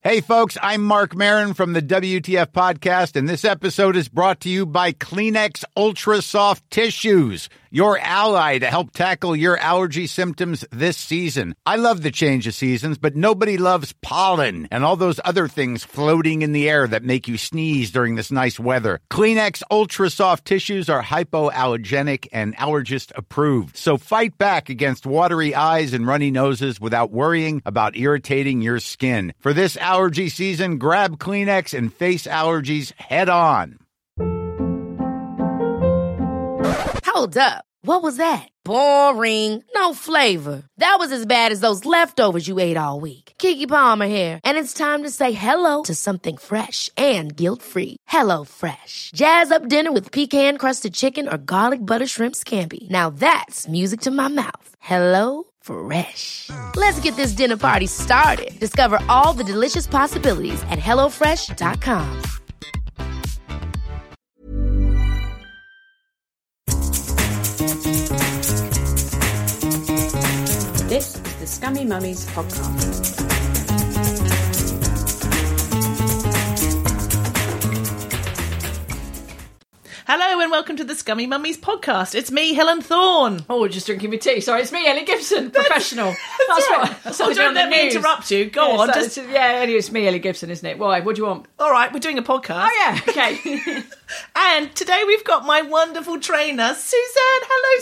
Hey folks, I'm Mark Maron from the WTF podcast, and this episode is brought to you by Kleenex Ultra Soft Tissues, your ally to help tackle your allergy symptoms this season. I love the change of seasons, but nobody loves pollen and all those other things floating in the air that make you sneeze during this nice weather. Kleenex Ultra Soft Tissues are hypoallergenic and allergist approved, so fight back against watery eyes and runny noses without worrying about irritating your skin. For this allergy season, grab Kleenex and face allergies head on. Hold up. What was that? Boring. No flavor. That was as bad as those leftovers you ate all week. Keke Palmer here, and it's time to say hello to something fresh and guilt-free. Hello Fresh. Jazz up dinner with pecan-crusted chicken or garlic butter shrimp scampi. Now that's music to my mouth. Hello Fresh. Let's get this dinner party started. Discover all the delicious possibilities at HelloFresh.com. This is the Scummy Mummies podcast. Hello and welcome to the Scummy Mummies podcast. It's me, Helen Thorne. Oh, we're just drinking my tea. Sorry, it's me, Ellie Gibson, professional. That's right. Don't let me interrupt you. Go on. Anyway, it's me, Ellie Gibson, isn't it? Why? What do you want? All right, we're doing a podcast. Oh, yeah. Okay. And today we've got my wonderful trainer, Suzanne. Hello,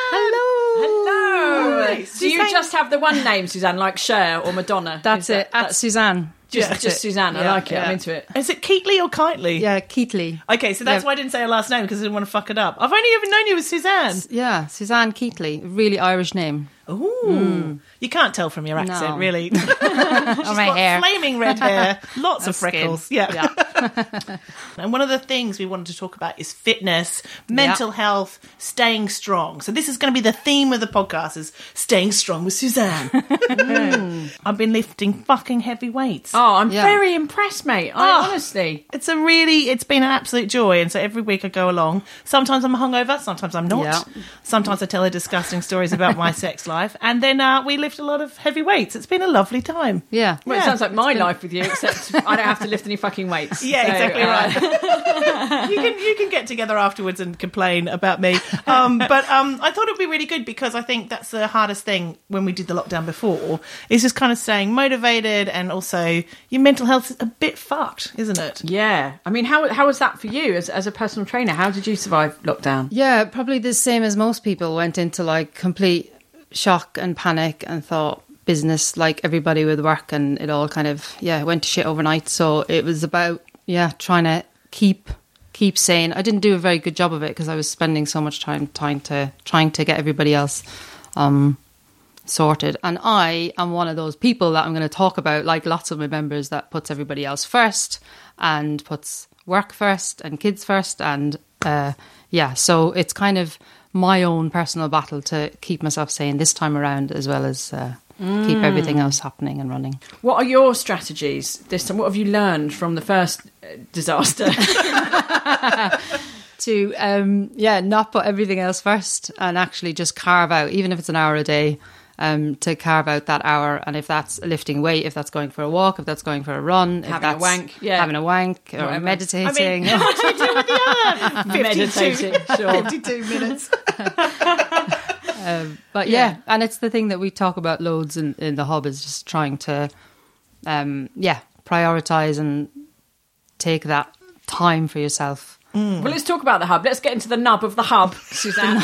Suzanne. Hello. Hi. Do Suzanne. you just have the one name, Suzanne, like Cher or Madonna? That's it. At Suzanne. Just Suzanne. I like it. Yeah. I'm into it. Is it Keatley or Kitely? Yeah, Keatley. Okay, so that's why I didn't say her last name, because I didn't want to fuck it up. I've only ever known you as Suzanne. Yeah, Suzanne Keatley. Really Irish name. Ooh. You can't tell from your accent, No. really. She's my hair. Flaming red hair, lots of freckles. Skin. Yeah. And one of the things we wanted to talk about is fitness, mental health, staying strong. So this is going to be the theme of the podcast, is staying strong with Suzanne. I've been lifting fucking heavy weights. Oh, I'm very impressed, mate. Honestly. It's been an absolute joy. And so every week I go along. Sometimes I'm hungover, sometimes I'm not. Yeah. Sometimes I tell her disgusting stories about my sex life. And then we lift a lot of heavy weights. It's been a lovely time. Yeah. Well, it sounds like my life with you, except I don't have to lift any fucking weights. Yeah, So, exactly right. you can get together afterwards and complain about me. But I thought it'd be really good, because I think that's the hardest thing when we did the lockdown before, is just kind of staying motivated, and also your mental health is a bit fucked, isn't it? Yeah. I mean, how was that for you as a personal trainer? How did you survive lockdown? Yeah, probably the same as most people. Went into like complete shock and panic and thought business like everybody with work, and it all kind of, went to shit overnight. So it was about, trying to keep sane. I didn't do a very good job of it because I was spending so much time trying to get everybody else sorted. And I am one of those people that I'm going to talk about, like lots of my members, that puts everybody else first and puts work first and kids first. And so it's kind of my own personal battle to keep myself sane this time around, as well as keep everything else happening and running. What are your strategies this time? What have you learned from the first disaster? To not put everything else first, and actually just carve out, even if it's an hour a day, to carve out that hour. And if that's lifting weight, if that's going for a walk, if that's going for a run, Having a wank, or whatever. meditating. I mean, what do you do with the other 52, Meditating, sure. 52 minutes? And it's the thing that we talk about loads in the hub, is just trying to prioritise and take that time for yourself. Well, let's talk about the hub. Let's get into the nub of the hub, Suzanne.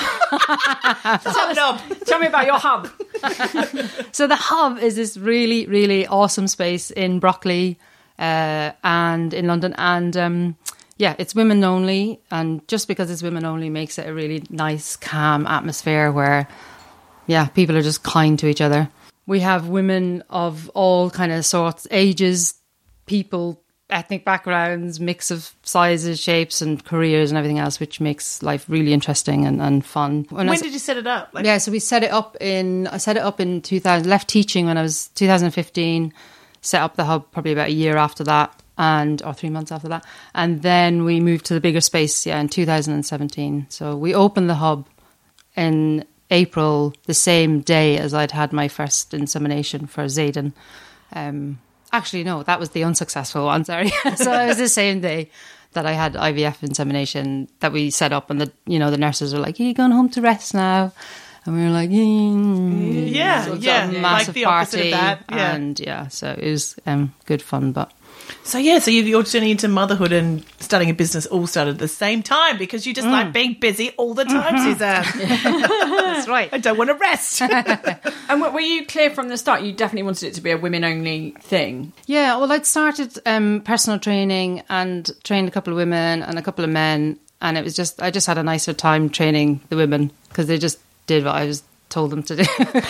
Tell me about your hub. So the hub is this really, really awesome space in Broccoli and in London. And it's women only. And just because it's women only makes it a really nice, calm atmosphere where, people are just kind to each other. We have women of all kind of sorts, ages, people, ethnic backgrounds, mix of sizes, shapes and careers and everything else, which makes life really interesting and fun. When did you set it up? So we set it up in 2000, left teaching when I was 2015, set up the hub probably about a year after that, or 3 months after that. And then we moved to the bigger space, in 2017. So we opened the hub in April, the same day as I'd had my first insemination for Zayden. Actually, no, that was the unsuccessful one, sorry. So it was the same day that I had IVF insemination that we set up, and the nurses were like, "Are you going home to rest now?" And we were like, yeah, so it was yeah, a massive like the opposite party, of that. Yeah. and so it was good fun. But So your journey into motherhood and starting a business all started at the same time because you just like being busy all the time, Suzanne. that's right. I don't want to rest. And were you clear from the start? You definitely wanted it to be a women-only thing. Yeah, well, I'd started personal training and trained a couple of women and a couple of men, and it was I just had a nicer time training the women because they just did what I was told them to do.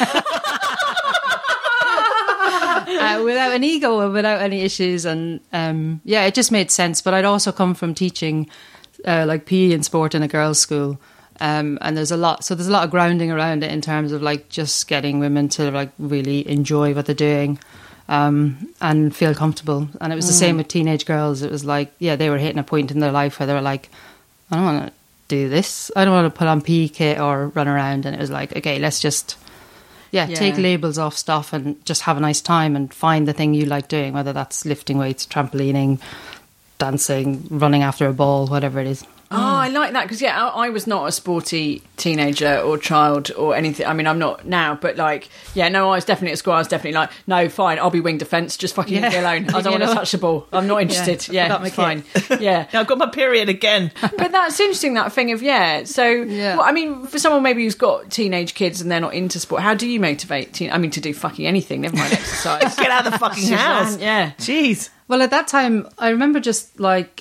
Without an ego and without any issues, and it just made sense. But I'd also come from teaching like PE and sport in a girls' school, and there's a lot of grounding around it in terms of like just getting women to like really enjoy what they're doing and feel comfortable. And it was the same with teenage girls. It was like, they were hitting a point in their life where they were like, I don't want to do this. I don't want to put on PE kit or run around. And it was like, okay, let's just take labels off stuff and just have a nice time and find the thing you like doing, whether that's lifting weights, trampolining, dancing, running after a ball, whatever it is. Oh, I like that because I was not a sporty teenager or child or anything. I mean, I'm not now, but like, I was definitely at school. I was definitely like, no, fine, I'll be wing defence. Just fucking leave me alone. I don't want to touch the ball. I'm not interested. Yeah, fine. Yeah, I've got my period again. But that's interesting. That thing of So, well, I mean, for someone maybe who's got teenage kids and they're not into sport, how do you motivate to do fucking anything? Never mind exercise. Get out of the fucking house. Yeah, jeez. Well, at that time, I remember just like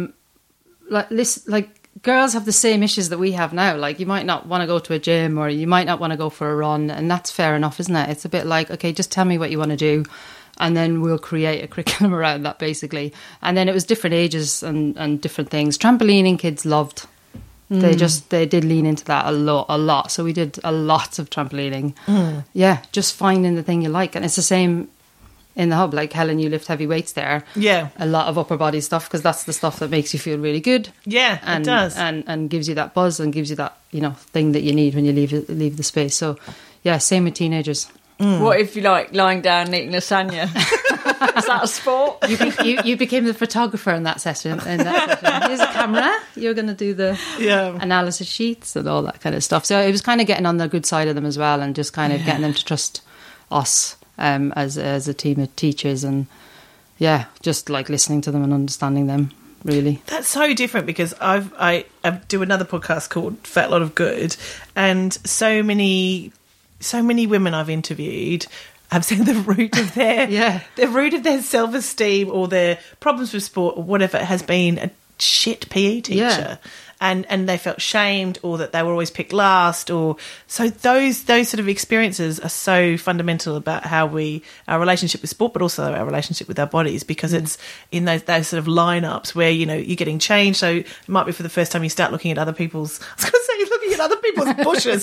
girls have the same issues that we have now. Like, you might not want to go to a gym or you might not want to go for a run, and that's fair enough, isn't it? It's a bit like, okay, just tell me what you want to do and then we'll create a curriculum around that, basically. And then it was different ages and different things. Trampolining kids loved. They did lean into that a lot. So we did a lot of trampolining. Yeah, just finding the thing you like. And it's the same in the hub. Like, Helen, you lift heavy weights there. Yeah. A lot of upper body stuff because that's the stuff that makes you feel really good. Yeah, and, it does. And gives you that buzz and gives you that, thing that you need when you leave the space. So, yeah, same with teenagers. What if you like lying down and eating lasagna? Is that a sport? You became the photographer in that session. Here's a camera. You're going to do the analysis sheets and all that kind of stuff. So it was kind of getting on the good side of them as well, and just kind of getting them to trust us as a team of teachers, and just like listening to them and understanding them. Really, that's so different because I do another podcast called Fat Lot of Good, and so many women I've interviewed have said the root of their self-esteem or their problems with sport or whatever has been a shit PE teacher. And they felt shamed, or that they were always picked last, or so those sort of experiences are so fundamental about how our relationship with sport, but also our relationship with our bodies, because it's in those sort of lineups where you're getting changed. So it might be for the first time you start looking at other people's. I was going to say you're looking at other people's bushes.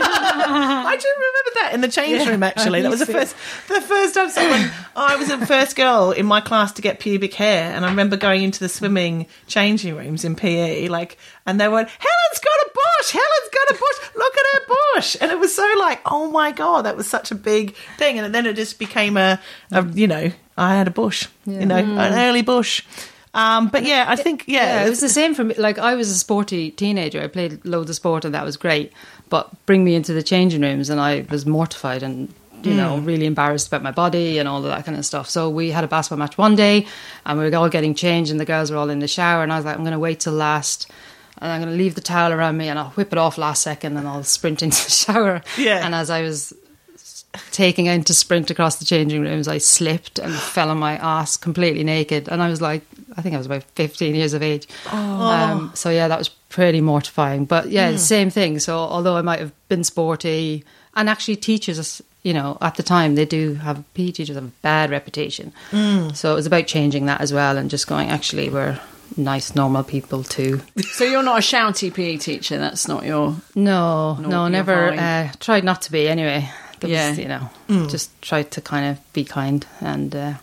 I do remember that in the change room. Actually, that was the first time I was the first girl in my class to get pubic hair, and I remember going into the swimming changing rooms in PE, and they went, Helen's got a bush! Look at her bush! And it was so like, oh my God, that was such a big thing. And then it just became I had a bush, an early bush. But yeah, I think, it was the same for me. Like, I was a sporty teenager. I played loads of sport and that was great. But bring me into the changing rooms and I was mortified and, really embarrassed about my body and all of that kind of stuff. So we had a basketball match one day and we were all getting changed and the girls were all in the shower, and I was like, I'm going to wait till last. And I'm going to leave the towel around me and I'll whip it off last second and I'll sprint into the shower. Yeah. And as I was taking out to sprint across the changing rooms, I slipped and fell on my ass completely naked. And I was like, I think I was about 15 years of age. So yeah, that was pretty mortifying. But yeah, the same thing. So although I might have been sporty, and actually teachers, at the time, they do have, PE teachers have a bad reputation. So it was about changing that as well and just going, actually, we're nice, normal people too. So you're not a shouty PE teacher? That's not your... No, never. Tried not to be anyway. Just tried to kind of be kind and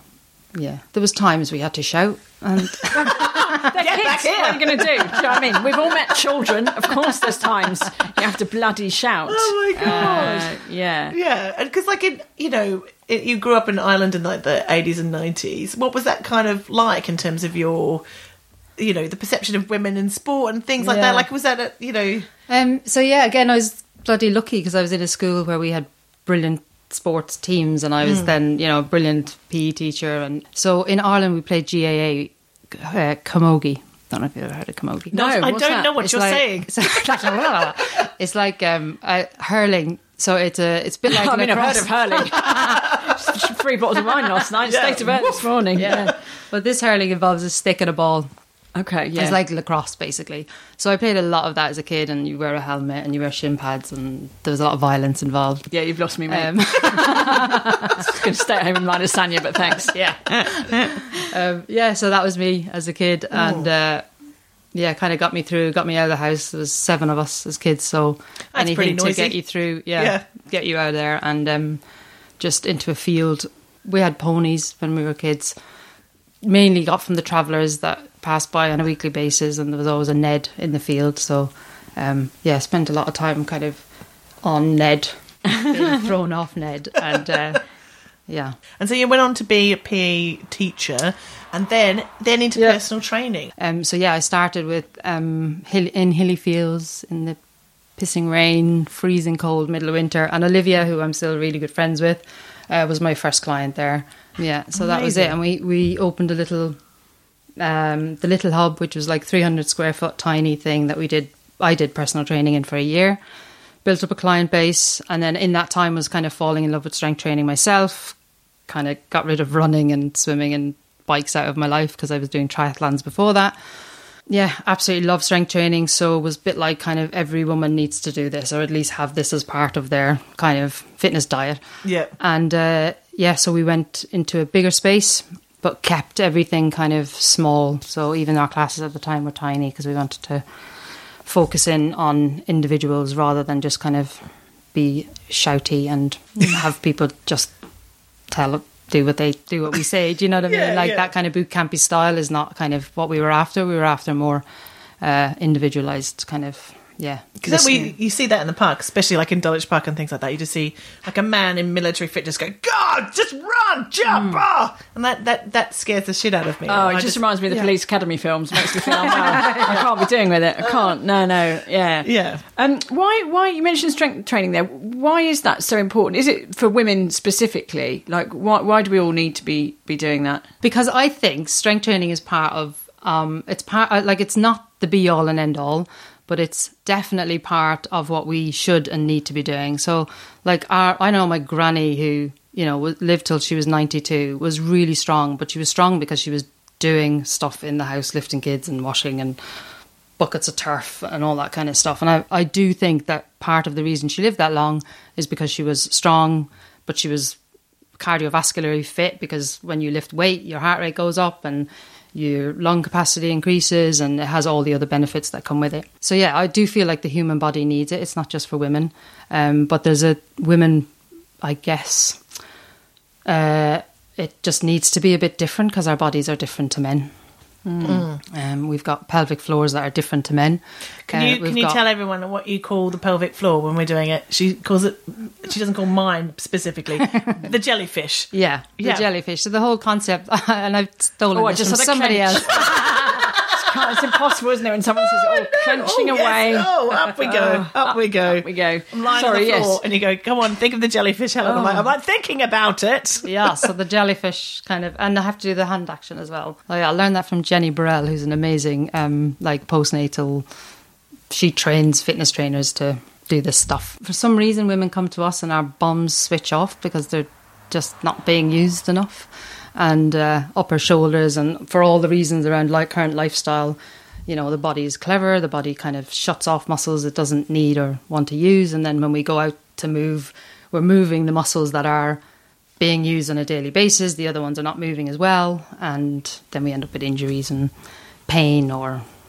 yeah, there was times we had to shout and They're Get kids. back here. What are you going to do? Do you know what I mean? We've all met children. Of course, there's times you have to bloody shout. Oh my God. Yeah. Yeah, because like you grew up in Ireland in like the 80s and 90s. What was that kind of like in terms of your, the perception of women in sport and things like Yeah. that? Like, was that So yeah, again, I was bloody lucky because I was in a school where we had brilliant sports teams, and I was then, a brilliant PE teacher. And so in Ireland, we played GAA, camogie. Don't know if you've ever heard of camogie. No, I what's don't that? know what It's you're like- saying. It's like hurling. So it's a bit like I mean, I've heard lacrosse. of hurling. 3 bottles of wine last night. Yeah. State of it this morning. Yeah. But this hurling involves a stick and a ball. Okay, yeah. It's like lacrosse, basically. So I played a lot of that as a kid, and you wear a helmet and you wear shin pads, and there was a lot of violence involved. Yeah, you've lost me, mate. I was going to stay at home and mind Sanya, but thanks. Yeah. So that was me as a kid, and kind of got me out of the house. There was 7 of us as kids, so That's pretty anything to noisy. get you through, Yeah. get you out of there, and just into a field. We had ponies when we were kids, mainly got from the travellers that passed by on a weekly basis, and there was always a Ned in the field. So, spent a lot of time kind of on Ned, being thrown off Ned, and yeah. And so you went on to be a PE teacher, and then into Yeah. personal training. I started with in hilly fields in the pissing rain, freezing cold, middle of winter, and Olivia, who I'm still really good friends with, was my first client there. Yeah, so that was it, and we opened a little, the Little Hub, which was like 300 square foot tiny thing that I did personal training in for a year, built up a client base, and then in that time was kind of falling in love with strength training myself, kind of got rid of running and swimming and bikes out of my life because I was doing triathlons before that. Yeah, absolutely love strength training. So it was a bit like kind of every woman needs to do this, or at least have this as part of their kind of fitness diet. Yeah. And so we went into a bigger space, but kept everything kind of small. So even our classes at the time were tiny because we wanted to focus in on individuals rather than just kind of be shouty and have people just do what we say. Do you know what I mean? Yeah, Like yeah. that kind of boot campy style is not kind of what we were after. We were after more individualized kind of, yeah. Because listening. you see that in the park, especially like in Dulwich Park and things like that. You just see like a man in military fit just go, God, just run, jump, and that scares the shit out of me. Oh, And it I just reminds me of the Police Academy films. Makes me feel, I can't be doing with it. I can't. No, yeah. Yeah. Why you mentioned strength training there? Why is that so important? Is it for women specifically? Like, why do we all need to be doing that? Because I think strength training is part of it's not the be all and end all, but it's definitely part of what we should and need to be doing. So like I know my granny, who lived till she was 92, was really strong, but she was strong because she was doing stuff in the house, lifting kids and washing and buckets of turf and all that kind of stuff. And I do think that part of the reason she lived that long is because she was strong, but she was cardiovascularly fit, because when you lift weight, your heart rate goes up and your lung capacity increases, and it has all the other benefits that come with it. So yeah, I do feel like the human body needs it. It's not just for women, but there's women, I guess, it just needs to be a bit different because our bodies are different to men. We've got pelvic floors that are different to men. Can you tell everyone what you call the pelvic floor when we're doing it? She doesn't call mine specifically. The jellyfish. Yeah, the jellyfish. So the whole concept, and I've stolen I this just from had a somebody clench. else. It's impossible, isn't it, when someone says, clenching away. Yes. Oh, up we go. Up we go. Up we go. I'm lying on the floor, and you go, come on, think of the jellyfish, Helen. I'm like, thinking about it. Yeah, so the jellyfish kind of, and I have to do the hand action as well. I learned that from Jenny Burrell, who's an amazing postnatal. She trains fitness trainers to do this stuff. For some reason, women come to us and our bums switch off because they're just not being used enough. And upper shoulders, and for all the reasons around current lifestyle, the body is clever, the body kind of shuts off muscles it doesn't need or want to use, and then when we go out to move, we're moving the muscles that are being used on a daily basis, the other ones are not moving as well, and then we end up with injuries and pain or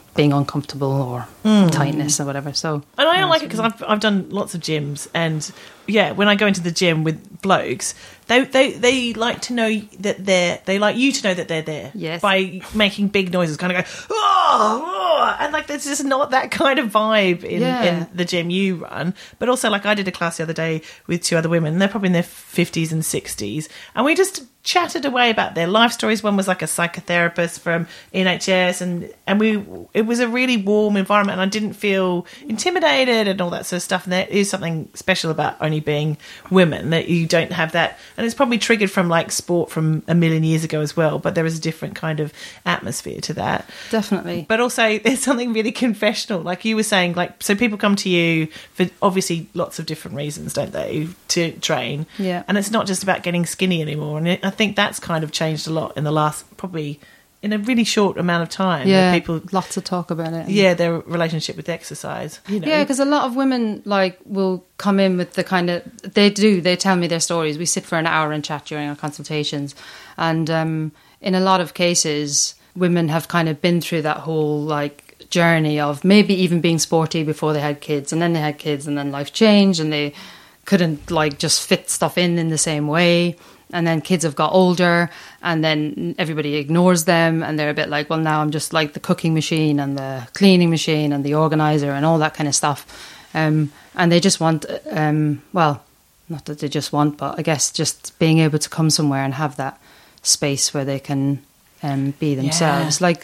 being uncomfortable or tightness or whatever. So, and I like it because I've done lots of gyms, and yeah, when I go into the gym with blokes, they like to know that they like you to know that they're there. Yes. By making big noises, kind of go, oh, and like there's just not that kind of vibe in the gym you run. But also, like I did a class the other day with 2 other women, and they're probably in their 50s and 60s, and we just chatted away about their life stories. One was like a psychotherapist from NHS, and it was a really warm environment, and I didn't feel intimidated and all that sort of stuff. And there is something special about only being women, that you don't have that, and it's probably triggered from like sport from a million years ago as well, but there is a different kind of atmosphere to that. Definitely. But also there's something really confessional, like you were saying, like, so people come to you for obviously lots of different reasons, don't they, to train. Yeah. And it's not just about getting skinny anymore, and I think that's kind of changed a lot in the last, probably in a really short amount of time. Yeah, people, lots of talk about it. yeah, their relationship with exercise. You know. Yeah, because a lot of women like will come in with the kind of they tell me their stories. We sit for an hour and chat during our consultations, and in a lot of cases, women have kind of been through that whole like journey of maybe even being sporty before they had kids, and then they had kids, and then life changed, and they couldn't like just fit stuff in the same way. And then kids have got older, and then everybody ignores them, and they're a bit like, well, now I'm just like the cooking machine and the cleaning machine and the organizer and all that kind of stuff. And they just want, well, not that they just want, but I guess just being able to come somewhere and have that space where they can be themselves. Yeah. Like,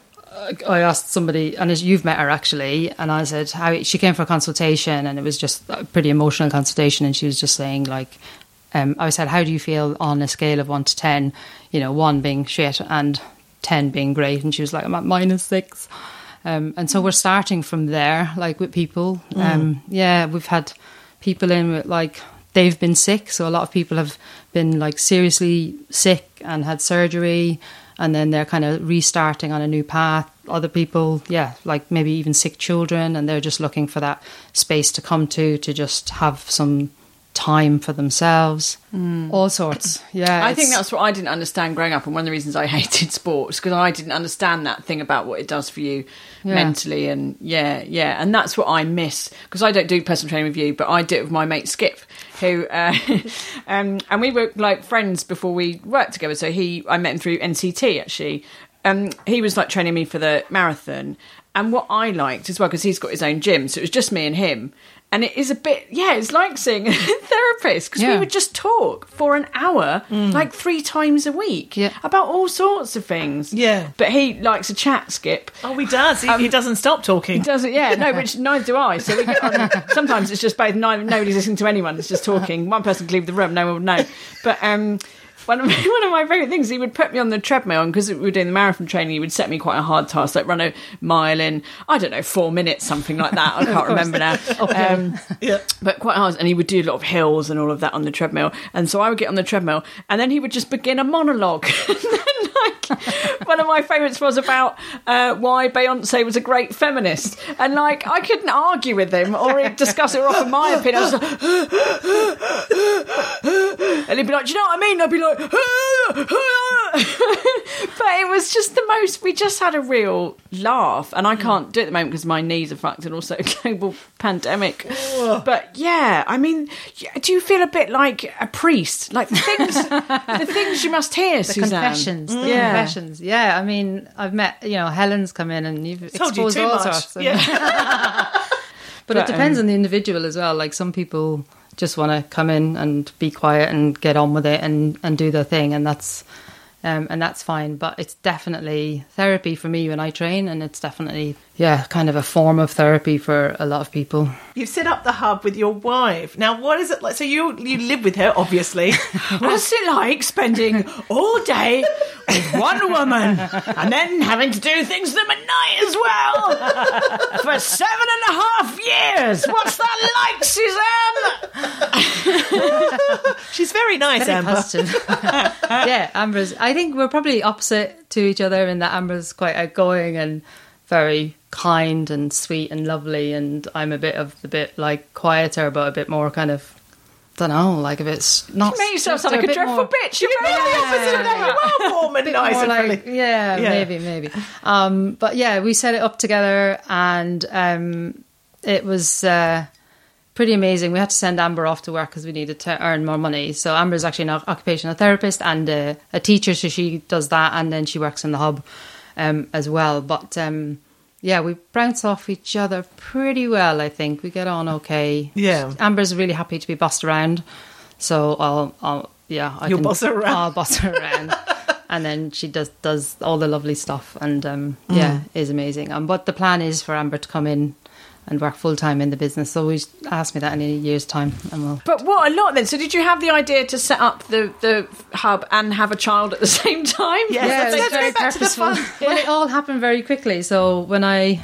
I asked somebody, and you've met her actually, and I said how she came for a consultation, and it was just a pretty emotional consultation, and she was just saying like, I said, how do you feel on a scale of 1 to 10? You know, 1 being shit and 10 being great. And she was like, I'm at -6. And so we're starting from there, like with people. Yeah, we've had people in with like, they've been sick. So a lot of people have been like seriously sick and had surgery, and then they're kind of restarting on a new path. Other people, yeah, like maybe even sick children, and they're just looking for that space to come to just have some time for themselves. All sorts. Yeah, I think that's what I didn't understand growing up, and one of the reasons I hated sports, because I didn't understand that thing about what it does for you mentally, and and that's what I miss, because I don't do personal training with you, but I do it with my mate Skip, who and we were like friends before we worked together. So I met him through NCT actually. He was like training me for the marathon, and what I liked as well, because he's got his own gym, so it was just me and him. And it is a bit, it's like seeing a therapist, because we would just talk for an hour, like 3 times a week, about all sorts of things. Yeah. But he likes a chat, Skip. Oh, he does. He doesn't stop talking. He doesn't, no, which neither do I. So we get on, sometimes it's just both, nobody's listening to anyone, it's just talking. One person can leave the room, no one will know. But one of my favourite things, he would put me on the treadmill, and because we were doing the marathon training, he would set me quite a hard task, like run a mile in, I don't know, 4 minutes, something like that. I can't remember now. But quite hard. And he would do a lot of hills and all of that on the treadmill. And so I would get on the treadmill, and then he would just begin a monologue. And then, like, one of my favourites was about why Beyonce was a great feminist. And, like, I couldn't argue with him or discuss it or offer my opinion. I was like, and he'd be like, do you know what I mean? I'd be like, but it was just the most, we just had a real laugh, and I can't do it at the moment because my knees are fucked, and also global pandemic. But yeah, I mean, do you feel a bit like a priest, like the things you must hear, Suzanne? Confessions, confessions. Yeah, I mean, I've met, Helen's come in, and you've exposed all sorts. But it depends on the individual as well. Like, some people just want to come in and be quiet and get on with it and do their thing, and that's fine. But it's definitely therapy for me when I train, and it's definitely kind of a form of therapy for a lot of people. You've set up the hub with your wife. Now, what is it like? So you live with her, obviously. What's it like spending all day with one woman and then having to do things to them at night as well for 7.5 years? What's that like, Suzanne? She's very nice, very Amber. Positive. Yeah, Amber's. I think we're probably opposite to each other in that Amber's quite outgoing and very kind and sweet and lovely, and I'm a bit like quieter, but a bit more kind of don't know, like if it's not. You make yourself sound like a dreadful bitch. You're You are warm and nice More and like, friendly. yeah, maybe. But yeah, we set it up together, and it was pretty amazing. We had to send Amber off to work because we needed to earn more money. So Amber's actually an occupational therapist and a teacher, so she does that, and then she works in the hub as well. But yeah, we bounce off each other pretty well, I think. We get on okay. Yeah. Amber's really happy to be bossed around. So You'll boss her around. I'll boss her around. And then she does all the lovely stuff and is amazing. But the plan is for Amber to come in and work full time in the business. So we asked me that in a year's time, and we'll. But what a lot then. So did you have the idea to set up the hub and have a child at the same time? Yes, It was let's go back to the fun. Well, it all happened very quickly. So when I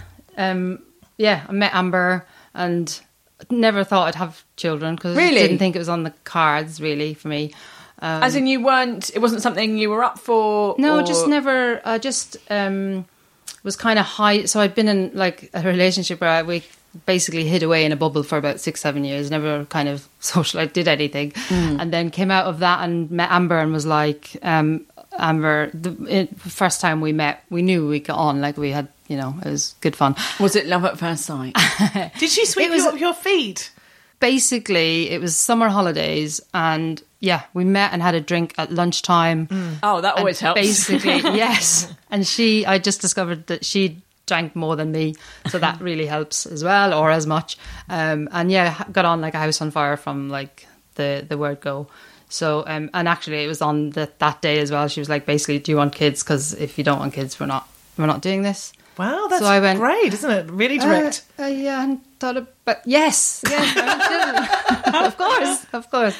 met Amber and never thought I'd have children because Really? I didn't think it was on the cards really for me. As in it wasn't something you were up for? No, or... just never. I just was kind of high. So I'd been in like a relationship where we basically hid away in a bubble for about 6-7 years, never kind of socialized, did anything, and then came out of that and met Amber and was like, Amber, the first time we met, we knew we got on, like we had, it was good fun. Was it love at first sight? Did she sweep you up your feet? Basically, it was summer holidays, and we met and had a drink at lunchtime. Oh, that always helps. Basically, yes. And I just discovered that she drank more than me, so that really helps as well, or as much. And got on like a house on fire from like the word go. So, and actually, it was on that day as well. She was like, basically, do you want kids? Because if you don't want kids, we're not doing this. Wow, that's So I went, great, isn't it? Really direct. Yeah, I hadn't thought of, but yes, of course.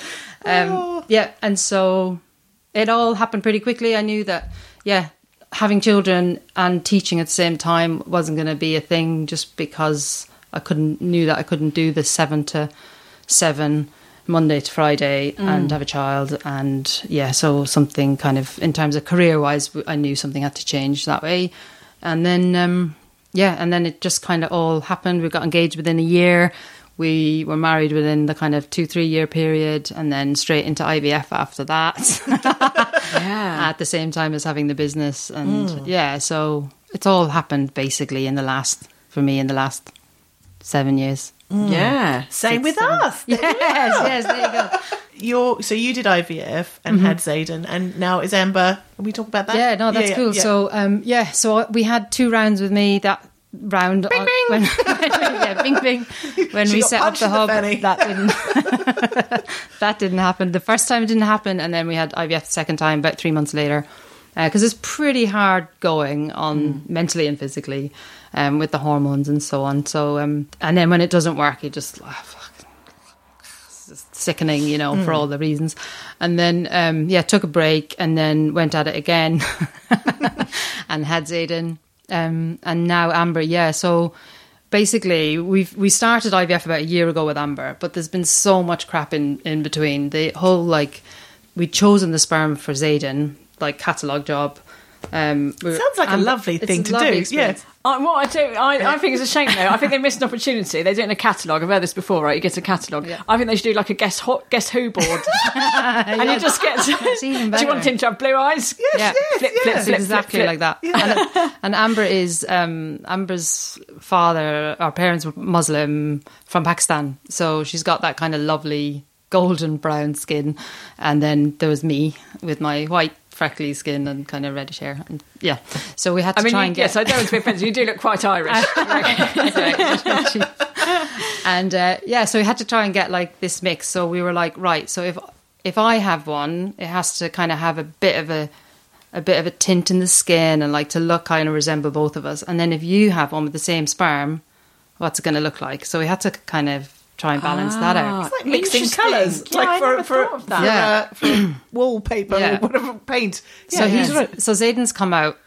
And so it all happened pretty quickly. I knew that, having children and teaching at the same time wasn't going to be a thing, just because I couldn't do the 7 to 7 Monday to Friday and have a child. And so something kind of in terms of career wise, I knew something had to change that way. And then, and then it just kind of all happened. We got engaged within a year. We were married within the kind of 2-3 year period, and then straight into IVF after that. At the same time as having the business. And so it's all happened basically in the last 7 years. Yeah. Same with us. Yes, there you go. So you did IVF and had Zayden, and now is Amber. Can we talk about that? Yeah, no, that's cool. Yeah. So so we had 2 rounds with me. That round, Bing, bing. Bing bing. When She we got set up punched the in the hub, fanny. that didn't happen. The first time it didn't happen, and then we had IVF the second time about 3 months later, because it's pretty hard going on mentally and physically, with the hormones and so on. So and then when it doesn't work, you just it's just sickening, for all the reasons. And then took a break and then went at it again, and had Zayden. And now Amber, so basically we started IVF about a year ago with Amber, but there's been so much crap in between. The whole we'd chosen the sperm for Zayden, catalogue job. Sounds like a lovely thing to do. Yeah. I think it's a shame though. I think they missed an opportunity. They do it in a catalogue. I've heard this before, right? You get a catalogue. Yeah. I think they should do like a guess who board, and you just get. Do you want him to have blue eyes? Yes, Flip, exactly flip. like that. Yeah. And Amber is Amber's father. Our parents were Muslim from Pakistan, so she's got that kind of lovely golden brown skin, and then there was me with my white freckly skin and kind of reddish hair, and so we had to try and get. Yes, I don't want to be offensive. You do look quite Irish. And so we had to try and get this mix. So we were like, right, so if I have one, it has to kind of have a bit of a tint in the skin and to look kind of resemble both of us. And then if you have one with the same sperm, what's it going to look like? So we had to kind of try and balance that out. It's like mixing colours, for wallpaper or whatever paint. So so Zayden's come out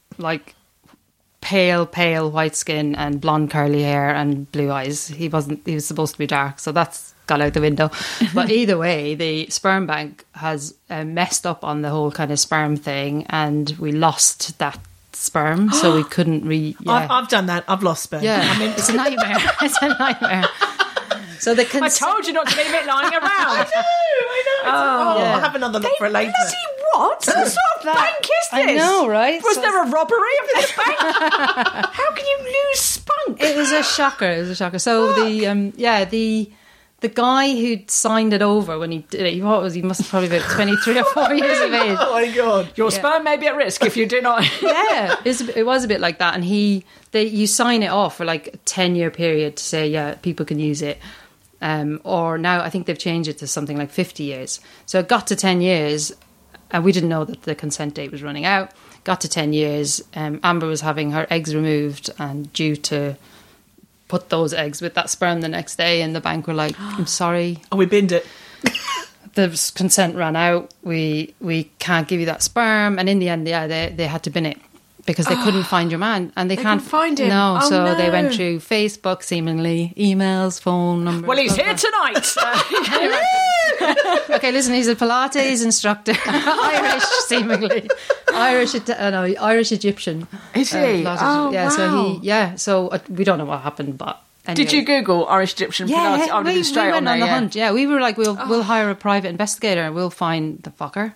pale white skin and blonde curly hair and blue eyes. He was supposed to be dark, so that's got out the window. But either way, the sperm bank has messed up on the whole kind of sperm thing, and we lost that sperm, so we couldn't I've done that. I've lost sperm. Yeah, I mean, it's a nightmare. It's a nightmare. So the I told you not to leave it lying around. I know. yeah. I'll have another look for later. Bloody what? What sort of bank is this? I know, right? Was So there a robbery of this bank? How can you lose spunk? it was a shocker. So the guy who'd signed it over when he did it, he must have probably been 23 or 4 years of age. Oh my God. Your sperm may be at risk if you do not. Yeah, it was a bit like that. And you sign it off for like a 10-year period to say, yeah, people can use it. Or now I think they've changed it to something like 50 years. So it got to 10 years and we didn't know that the consent date was running out. Got to 10 years. Amber was having her eggs removed and due to put those eggs with that sperm the next day, and the bank were like, I'm sorry. Oh, we binned it. The consent ran out. We can't give you that sperm. And in the end, yeah, they had to bin it because they couldn't find your man. And they can't couldn't find him. No, Oh, so they no. went through Facebook, seemingly, emails, phone numbers. Well, he's blah, here blah. tonight. Okay, listen, he's a Pilates instructor. Irish, seemingly. Irish Egyptian. Is he? Pilates. Oh, yeah, wow. so we don't know what happened, but anyway. Did you Google Irish Egyptian Pilates? I would have been straight we on went there, on the yeah. hunt. Yeah, we were like, we'll hire a private investigator and we'll find the fucker.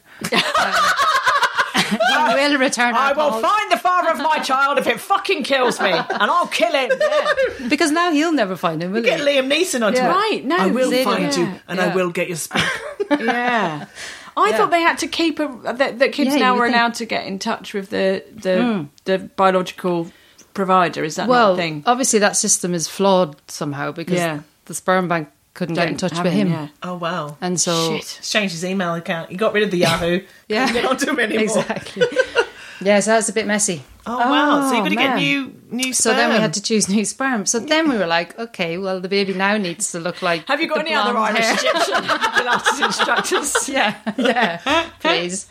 He will return I our will calls. find the father of my child if it fucking kills me, and I'll kill him. Because now he'll never find him, will Get he? Liam Neeson onto Yeah. it. Right, no, I will Zidane. find you, Yeah. and Yeah. I will get your spunk. Yeah. I thought they had to keep that kids Yeah, now you were would allowed to get in touch with the biological provider. Is that not Well, a thing? obviously that system is flawed somehow because Yeah. the sperm bank couldn't get in touch with him. Yeah. Oh, wow. And so... Shit. He's changed his email account. He got rid of the Yahoo. Yeah. Couldn't get onto him anymore. Exactly. Yeah, so that's a bit messy. Oh, wow. So you've got to get man. new So sperm. then we had to choose new sperm. So then we were like, okay, well, the baby now needs to look like... Have you got the any other blonde Irish hair. Egyptian Pilates instructors? Yeah, please.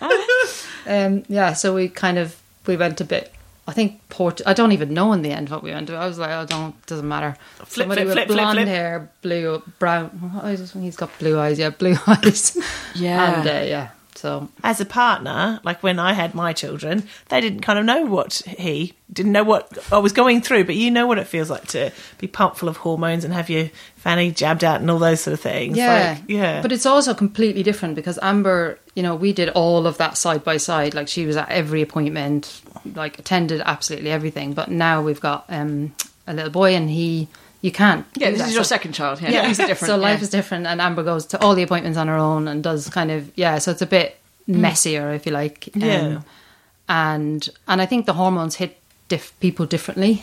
So we went a bit... I think I don't even know in the end what we went to. I was like, doesn't matter. Somebody with flip, blonde flip. hair, brown. He's got blue eyes. Yeah, blue eyes. Yeah. And so As a partner, like when I had my children, they didn't kind of know didn't know what I was going through, but you know what it feels like to be pumped full of hormones and have your fanny jabbed out and all those sort of things. yeah, Like, yeah. But it's also completely different because Amber, we did all of that side by side. Like she was at every appointment, like attended absolutely everything. But now we've got a little boy, and you can't. Yeah, do this that. is your So- second child. Yeah, things are different. So life yeah. is different, and Amber goes to all the appointments on her own and does so it's a bit messier, if you like. Yeah. And I think the hormones hit people differently.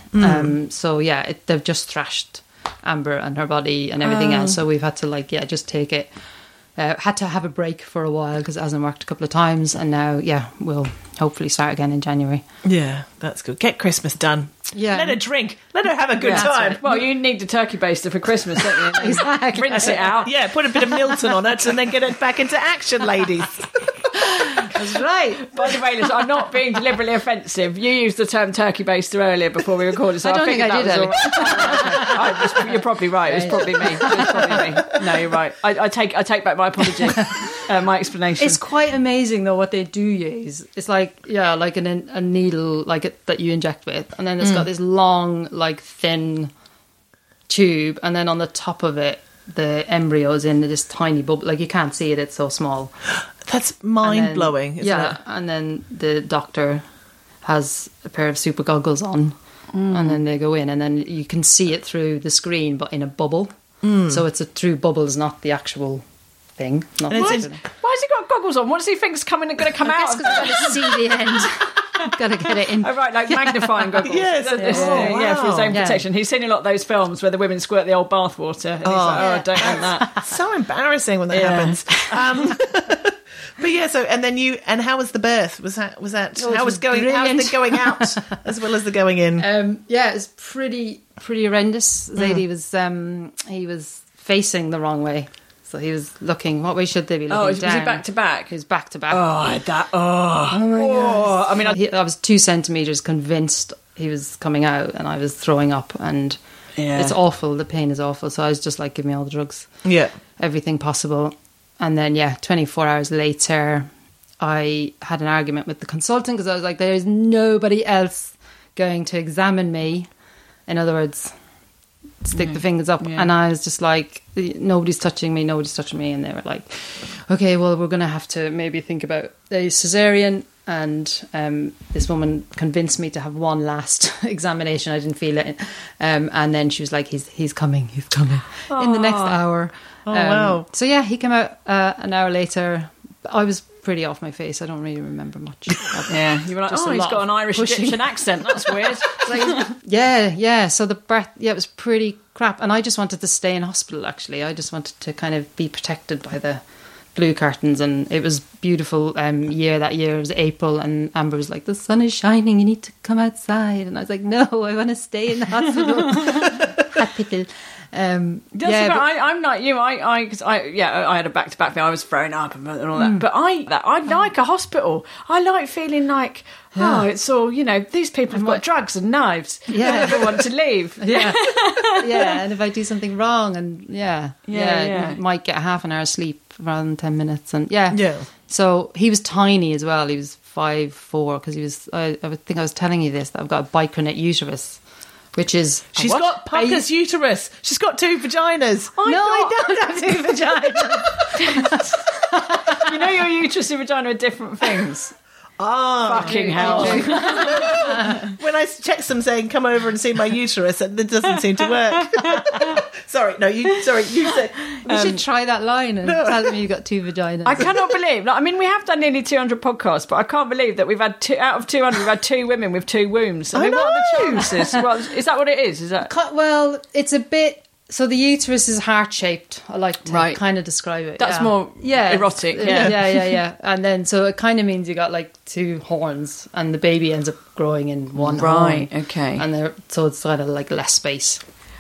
They've just thrashed Amber and her body and everything else. So we've had to just take it. Had to have a break for a while because it hasn't worked a couple of times, and now we'll hopefully start again in January. Yeah, that's good. Get Christmas done. Yeah. Let her drink. Let her have a good Yeah, that's time. right. Well, you need the turkey baster for Christmas, don't you? And then Exactly. Rinse it out. Yeah, put a bit of Milton on it and then get it back into action, ladies. That's right. By the way, listen, I'm not being deliberately offensive. You used the term turkey baster earlier before we recorded, so I don't figured think I that did, was all right. You're probably right. It was probably me. No, you're right. I take back my apology, my explanation. It's quite amazing though what they do use. It's like a needle that you inject with, and then it's got this long, thin tube, and then on the top of it, the embryo's in this tiny bubble. Like you can't see it; it's so small. That's mind blowing, isn't it? And then the doctor has a pair of super goggles on, and then they go in, and then you can see it through the screen, but in a bubble. So it's through bubbles, not the actual thing. Not And it's the- in- Why has he got goggles on? What does he think's going to come I out? guess because I've got to see the end. I've got to get it in. Oh, right, like magnifying goggles. Yes. For his own Yeah. protection. He's seen a lot of those films where the women squirt the old bath water. And he's like, I don't want that. It's so embarrassing when that happens. But yeah, so and how was the birth? Was that how was brilliant. the going out as well as the going in? It was pretty horrendous. Zadie was he was facing the wrong way, so he was looking. What way should they be looking? Oh, was he down? back to back? He was back to back. I mean, I was 2 centimeters convinced he was coming out, and I was throwing up, and it's awful. The pain is awful. So I was just like, give me all the drugs, Yeah. everything possible. And then 24 hours later, I had an argument with the consultant because I was like, there's nobody else going to examine me. In other words, stick the fingers up. Yeah. And I was just like, nobody's touching me. And they were like, okay, well, we're going to have to maybe think about a cesarean. And this woman convinced me to have one last examination. I didn't feel it. And then she was like, he's coming in the next hour. Oh, wow. So yeah, he came out an hour later. I was pretty off my face. I don't really remember much. Yeah, you were like, Just oh, a he's lot got of an Irish pushing. Egyptian accent. That's weird. Yeah. So the birth, it was pretty crap. And I just wanted to stay in hospital, actually. I just wanted to kind of be protected by the blue curtains. And it was beautiful that year. It was April, and Amber was like, the sun is shining, you need to come outside. And I was like, no, I want to stay in the hospital. Happy. I'm not you. I had a back-to-back thing. I was throwing up and all that. But I like a hospital. I like feeling like, it's all, these people have got drugs and knives. Yeah. I never want to leave. Yeah. And if I do something wrong, and I might get half an hour sleep rather than 10 minutes. And so he was tiny as well. He was 5'4", because he was, I think I was telling you this, that I've got a bicronate uterus. Which is... She's got Pucker's uterus. She's got 2 vaginas. I don't have 2 vaginas. Your uterus and vagina are different things. Fucking hell. When I text them saying, come over and see my uterus, it doesn't seem to work. You said... You should try that line and tell me you've got 2 vaginas. I cannot believe... we have done nearly 200 podcasts, but I can't believe that we've had out of 200, we've had 2 women with 2 wombs. What are the chances? Well, is that what it is? Well, it's a bit... So the uterus is heart-shaped. I like to kind of describe it. That's more erotic. Yeah. And then, so it kind of means you got 2 horns, and the baby ends up growing in one horn. Right, okay. And so it's kind of less space.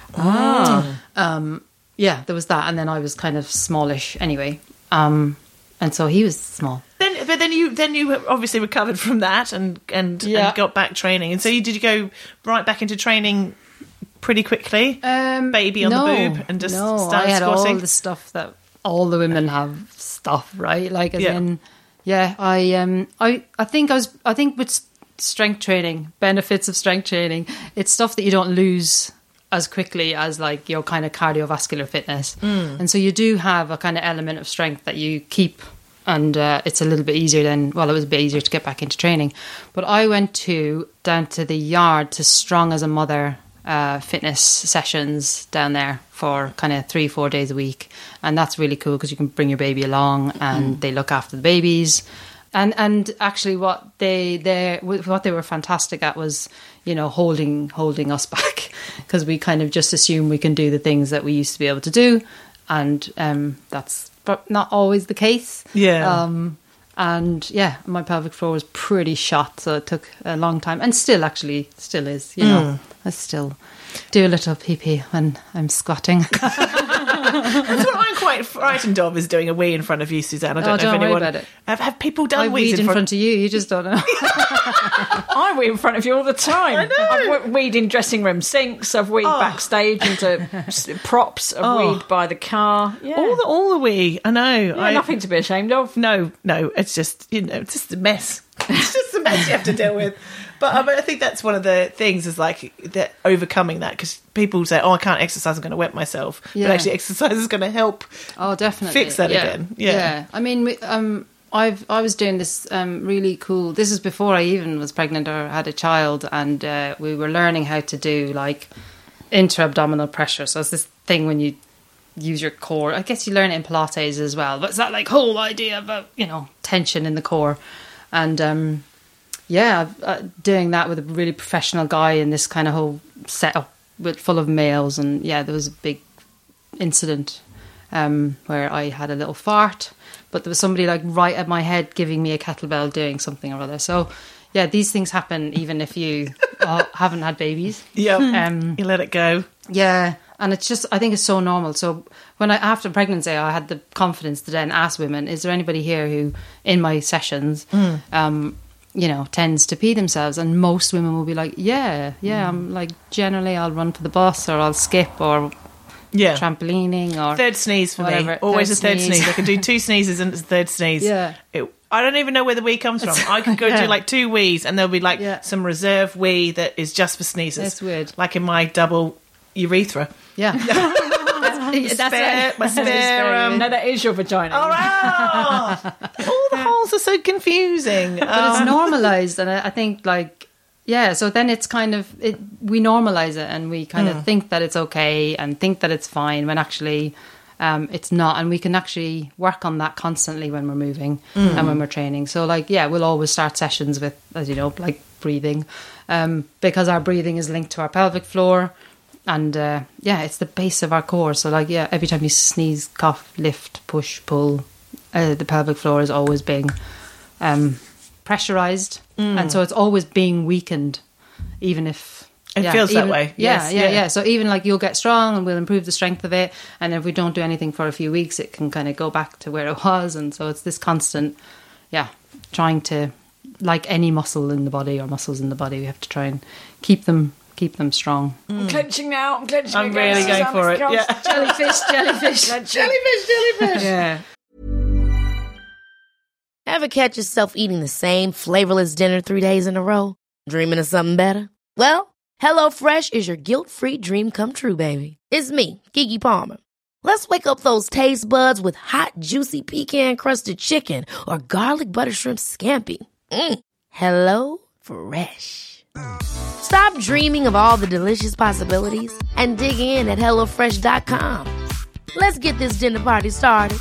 There was that, and then I was kind of smallish anyway. And so he was small. Then you obviously recovered from that and got back training. And so did you go right back into training pretty quickly? Baby on the boob and just start I had squatting? all the stuff that all the women have stuff, right? I think with strength training, benefits of strength training, it's stuff that you don't lose as quickly as your kind of cardiovascular fitness. And so you do have a kind of element of strength that you keep, and it's a little bit easier it was a bit easier to get back into training. But I went down to the yard to Strong as a Mother fitness sessions down there for kind of 3-4 days a week, and that's really cool because you can bring your baby along and they look after the babies. And actually what they were fantastic at was holding us back, because we kind of just assume we can do the things that we used to be able to do, and that's not always the case. My pelvic floor was pretty shot, so it took a long time, and still is. I still do a little pee-pee when I'm squatting. That's what I'm quite frightened of, is doing a wee in front of you, Suzanne. I don't know if anyone... worry about it. Have people done I wees weed in front of you, you just don't know. I wee in front of you all the time. I know. I've weed in dressing room sinks, I've weed backstage into props, I've weed by the car. Yeah. All the wee, I know. Nothing to be ashamed of. No, it's just, it's just a mess. It's just a mess you have to deal with. But I think that's one of the things, is that overcoming that, because people say, I can't exercise, I'm going to wet myself. Yeah. But actually exercise is going to help definitely fix that again. Yeah. I mean, I was doing this really cool, this is before I even was pregnant or had a child, and we were learning how to do intra-abdominal pressure. So it's this thing when you use your core. I guess you learn it in Pilates as well, but it's that whole idea about, tension in the core. And doing that with a really professional guy in this kind of whole setup full of males, and there was a big incident where I had a little fart, but there was somebody right at my head giving me a kettlebell doing something or other. So these things happen even if you haven't had babies. You let it go. And it's just, I think it's so normal. So after pregnancy, I had the confidence to then ask women, is there anybody here who, in my sessions, tends to pee themselves? And most women will be like, I'm generally I'll run for the bus, or I'll skip, or trampolining, or third sneeze for whatever. me. Always a third sneeze. I can do 2 sneezes and it's a third sneeze. Yeah. I don't even know where the wee comes from. I could go do 2 wees, and there'll be some reserve wee that is just for sneezes. That's weird. Like in my double urethra. Yeah. My spare. No, that is your vagina. All the holes are so confusing. But it's normalized, and I think so then it's kind of we normalize it, and we kind of think that it's okay and think that it's fine when actually it's not, and we can actually work on that constantly when we're moving and when we're training. So we'll always start sessions with, as you know, like breathing, because our breathing is linked to our pelvic floor. And it's the base of our core. So every time you sneeze, cough, lift, push, pull, the pelvic floor is always being pressurized, and so it's always being weakened, even if it feels that way. Yeah. So even you'll get strong, and we'll improve the strength of it. And if we don't do anything for a few weeks, it can kind of go back to where it was. And so it's this constant, trying to, like any muscle in the body or muscles in the body, we have to try and keep them strong. I'm clenching now. I'm clenching. I'm really going for it. Yeah. Jellyfish. Jellyfish. Yeah. Ever catch yourself eating the same flavorless dinner 3 days in a row? Dreaming of something better? Well, HelloFresh is your guilt-free dream come true, baby. It's me, Keke Palmer. Let's wake up those taste buds with hot, juicy pecan-crusted chicken or garlic butter shrimp scampi. Hello Fresh. Stop dreaming of all the delicious possibilities and dig in at HelloFresh.com. Let's get this dinner party started.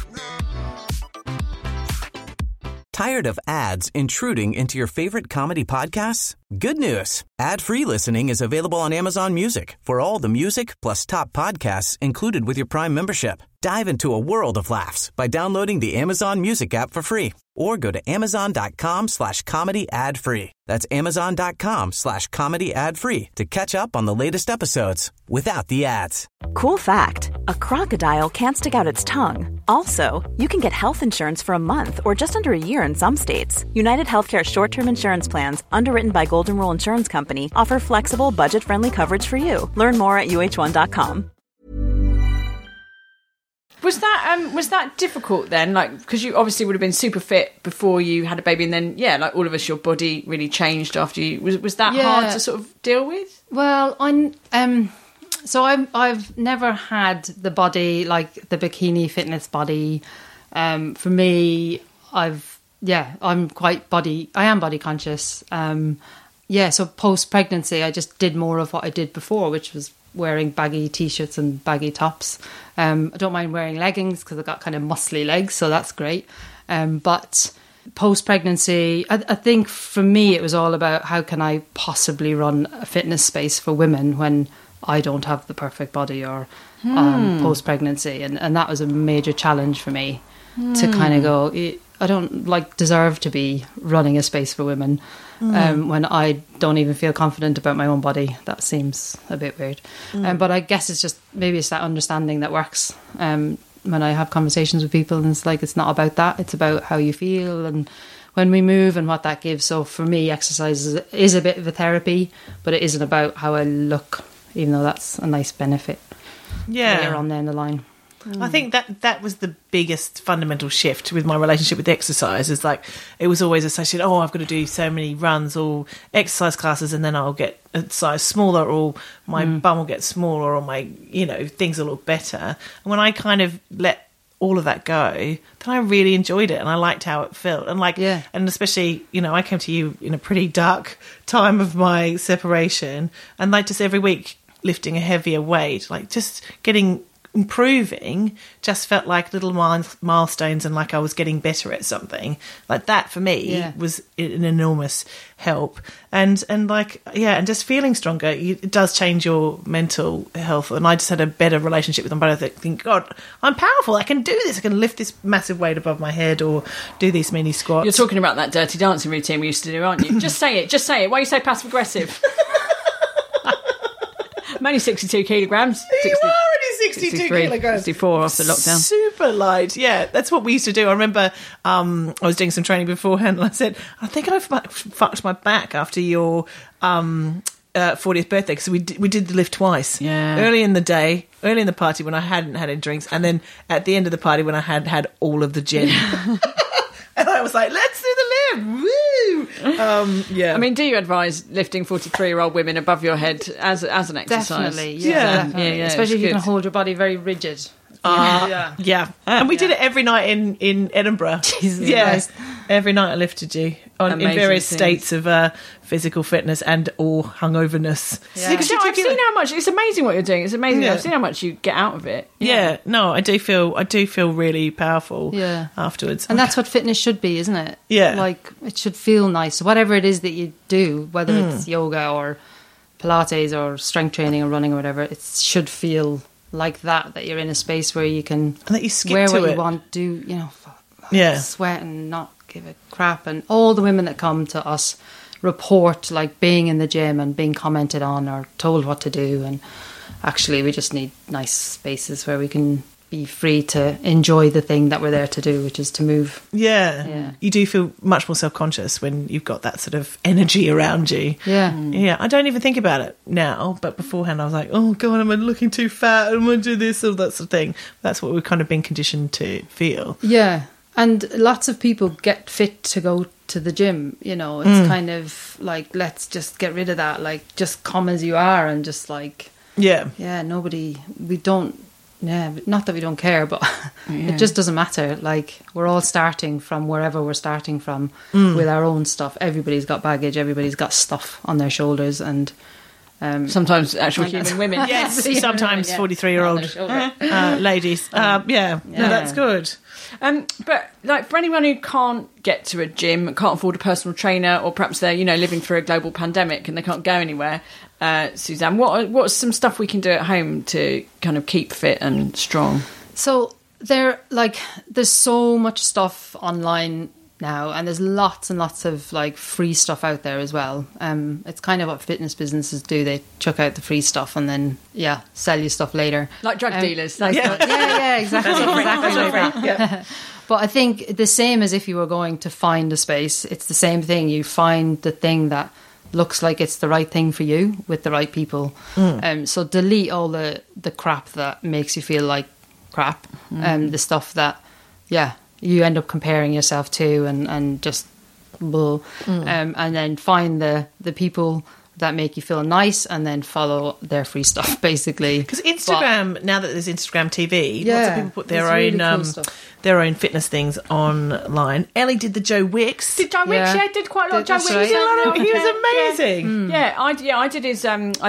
Tired of ads intruding into your favorite comedy podcasts? Good news. Ad-free listening is available on Amazon Music for all the music plus top podcasts included with your Prime membership. Dive into a world of laughs by downloading the Amazon Music app for free or go to amazon.com/comedy ad-free. That's amazon.com/comedy ad-free to catch up on the latest episodes without the ads. Cool fact, a crocodile can't stick out its tongue. Also, you can get health insurance for a month or just under a year in some states. United Healthcare short-term insurance plans, underwritten by Golden Rule Insurance Company, offer flexible, budget-friendly coverage for you. Learn more at uh1.com. Was that difficult then? Because you obviously would have been super fit before you had a baby, and then all of us, your body really changed after you. Was that hard to sort of deal with? Well, I've never had the body like the bikini fitness body. For me, I'm quite I am body conscious. So post pregnancy, I just did more of what I did before, which was wearing baggy t-shirts and baggy tops. I don't mind wearing leggings because I've got kind of muscly legs, so that's great. But post-pregnancy, I think for me it was all about how can I possibly run a fitness space for women when I don't have the perfect body or post-pregnancy. And that was a major challenge for me to kind of go, I don't deserve to be running a space for women. When I don't even feel confident about my own body. That seems a bit weird. But I guess it's that understanding that works when I have conversations with people, and it's not about that, it's about how you feel and when we move and what that gives. So for me, exercise is a bit of a therapy, but it isn't about how I look, even though that's a nice benefit later on down the line. I think that was the biggest fundamental shift with my relationship with exercise. Is it was always associated, I've got to do so many runs or exercise classes and then I'll get a size smaller, or my bum will get smaller, or my, things will look better. And when I kind of let all of that go, then I really enjoyed it and I liked how it felt. And and especially, I came to you in a pretty dark time of my separation, and just every week lifting a heavier weight, just improving just felt like little milestones, and I was getting better at something. That for me was an enormous help. And just feeling stronger, it does change your mental health. And I just had a better relationship with them. But I think, God, I'm powerful. I can do this. I can lift this massive weight above my head or do these mini squats. You're talking about that dirty dancing routine we used to do, aren't you? Just say it. Just say it. Why are you so passive aggressive? I'm only 62 kilograms. You are only 62 kilograms. 64 after lockdown. Super light. Yeah, that's what we used to do. I remember I was doing some training beforehand, and I said, I think I fucked my back after your 40th birthday, because we did the lift twice. Yeah. Early in the day, early in the party when I hadn't had any drinks, and then at the end of the party when I had all of the gin. And I was like, let's do the lift. Woo! Yeah. I mean, do you advise lifting 43-year-old women above your head as an exercise? Definitely, Yeah. definitely. Yeah, Especially if you it's can good. hold your body very rigid. Yeah. And we did it every night in Edinburgh. Jesus yeah. Christ. Every night I lifted you in Amazing various things. states of physical fitness and or hungoverness. Yeah. Because I've seen how much. It's amazing what you're doing. It's amazing. Yeah. I've seen how much you get out of it. Yeah, no, I do feel really powerful Yeah. afterwards. And that's what fitness should be, isn't it? Yeah. Like, it should feel nice. Whatever it is that you do, whether Hmm. it's yoga or Pilates or strength training or running or whatever, it should feel like that you're in a space where you can And that you skip wear to what it. you want, do, Yeah. sweat and not give a crap. And all the women that come to us report like being in the gym and being commented on or told what to do. And actually, we just need nice spaces where we can be free to enjoy the thing that we're there to do, which is to move. Yeah. Yeah. You do feel much more self-conscious when you've got that sort of energy around you. Yeah. Yeah, I don't even think about it now, but beforehand I was like, oh God, am I looking too fat? Am I do this or that sort of thing? That's what we've kind of been conditioned to feel. Yeah. And lots of people get fit to go to the gym, It's kind of like, let's just get rid of that. Like, just come as you are and just like, Yeah. not that we don't care, but it just doesn't matter. Like, we're all starting from wherever we're starting from with our own stuff. Everybody's got baggage, everybody's got stuff on their shoulders, and Sometimes actual human women. Yes, Yeah. sometimes Yeah. 43-year-old ladies. No, that's good. But like for anyone who can't get to a gym, can't afford a personal trainer, or perhaps they're living through a global pandemic and they can't go anywhere, Suzanne, what's some stuff we can do at home to kind of keep fit and strong? So there's so much stuff online now, and there's lots and lots of like free stuff out there as well. It's kind of what fitness businesses do. They chuck out the free stuff and then sell you stuff later. Like drug dealers. Yeah, exactly. exactly. Yeah. But I think the same as if you were going to find a space, it's the same thing. You find the thing that looks like it's the right thing for you with the right people. So delete all the crap that makes you feel like crap. The stuff that, you end up comparing yourself to and just bull. And then find the people that make you feel nice and then follow their free stuff, basically. Because Instagram, now that there's Instagram TV, lots of people put their it's own really cool stuff. their own fitness things online. Ellie did the Joe Wicks. Did Joe Wicks? Yeah. Yeah, did quite a lot of Joe That's Wicks. right. He was amazing. Yeah, I did his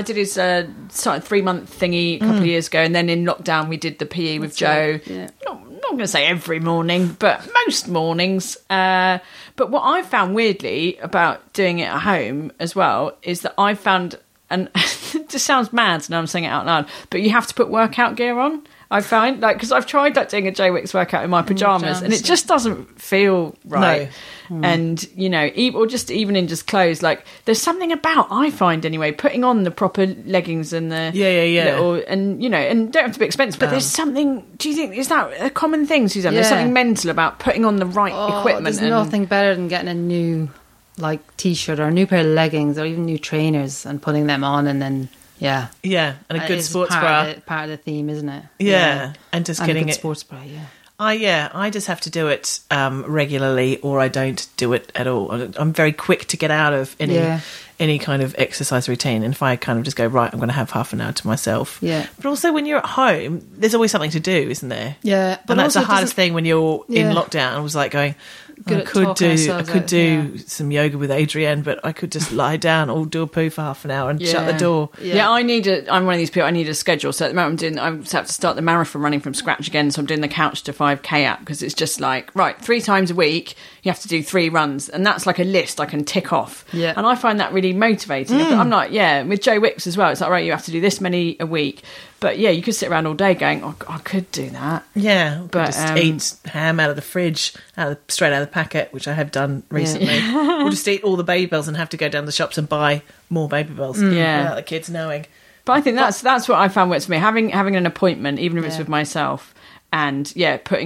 3-month thingy a couple of years ago, and then in lockdown we did the PE with Joe. right, yeah. Not going to say every morning, but most mornings. But what I found weirdly about doing it at home as well is that I found, and it just sounds mad now I'm saying it out loud, but you have to put workout gear on. I find, because I've tried doing a Joe Wicks workout in my pyjamas, and it just doesn't feel right. No. And or just even in just clothes, like there's something about, I find anyway, putting on the proper leggings and the and and don't have to be expensive, but there's something. Do you think is that a common thing, Suzanne? There's Yeah. something mental about putting on the right equipment. There's and nothing better than getting a new t-shirt or a new pair of leggings or even new trainers and putting them on, and then Yeah, and a It good is sports part bra. Part of the theme, isn't it? Yeah, and just and getting a good it. sports bra. Yeah. I just have to do it regularly, or I don't do it at all. I'm very quick to get out of any kind of exercise routine, and if I kind of just go, right, I'm going to have half an hour to myself. Yeah. But also, when you're at home, there's always something to do, isn't there? Yeah, but And that's also the it hardest doesn't- thing when you're in Yeah. lockdown. I was like going, Good I at could talking ourselves out, do some yoga with Adrienne, but I could just lie down or do a poo for half an hour and shut the door. Yeah, I'm one of these people. I need a schedule. So at the moment, I have to start the marathon running from scratch again. So I'm doing the Couch to 5K app, because it's just like, right, 3 times a week you have to do 3 runs, and that's like a list I can tick off. Yeah. And I find that really motivating. I'm like, with Joe Wicks as well. It's like, right, you have to do this many a week. But yeah, you could sit around all day going, oh, I could do that. Yeah, But, just eat ham out of the fridge, straight out of the packet, which I have done recently. Or just eat all the Baby Bells and have to go down the shops and buy more Baby Bells without the kids knowing. But I think that's what I found works for me. Having an appointment, even if it's Yeah. with myself, and putting on